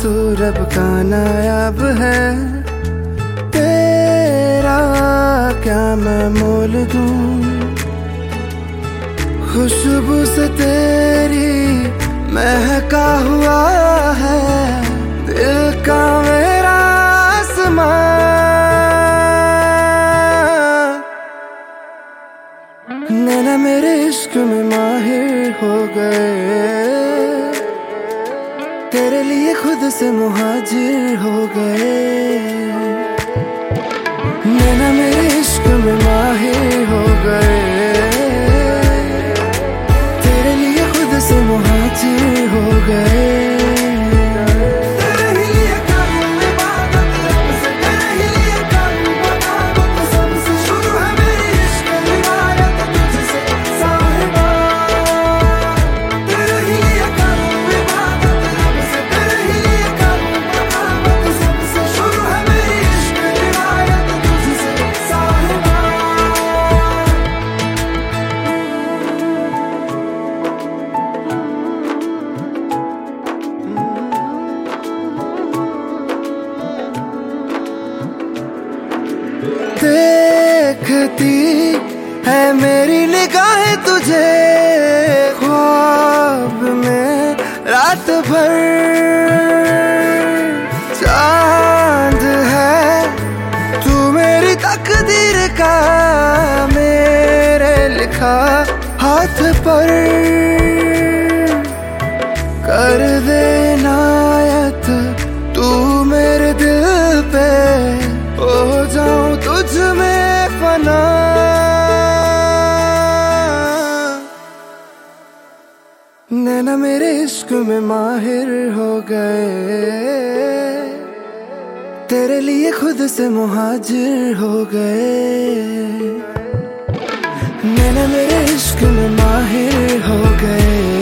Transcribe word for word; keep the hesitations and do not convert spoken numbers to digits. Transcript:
तू रब का नायाब है, तेरा क्या मैं मोल दूं। खुशबू से तेरी महका हुआ है दिल का मेरा आसमान। नैना मेरे इश्क में माहिर हो गए, तेरे लिए खुद से मुहाजिर हो गए। नैना मेरे इश्क में माहिर हो गए, तेरे लिए खुद से मुहाजिर हो गए। देखती है मेरी निगाहें तुझे ख्वाब में रात भर। चांद है तू मेरी तकदीर का, मेरे लिखा हाथ पर। कर दे इनायत तू मेरे दिल पे, हो जाऊं तुझ में फना। नैना मेरे इश्क में माहिर हो गए, तेरे लिए खुद से मुहाजिर हो गए। नैना मेरे इश्क में माहिर हो गए,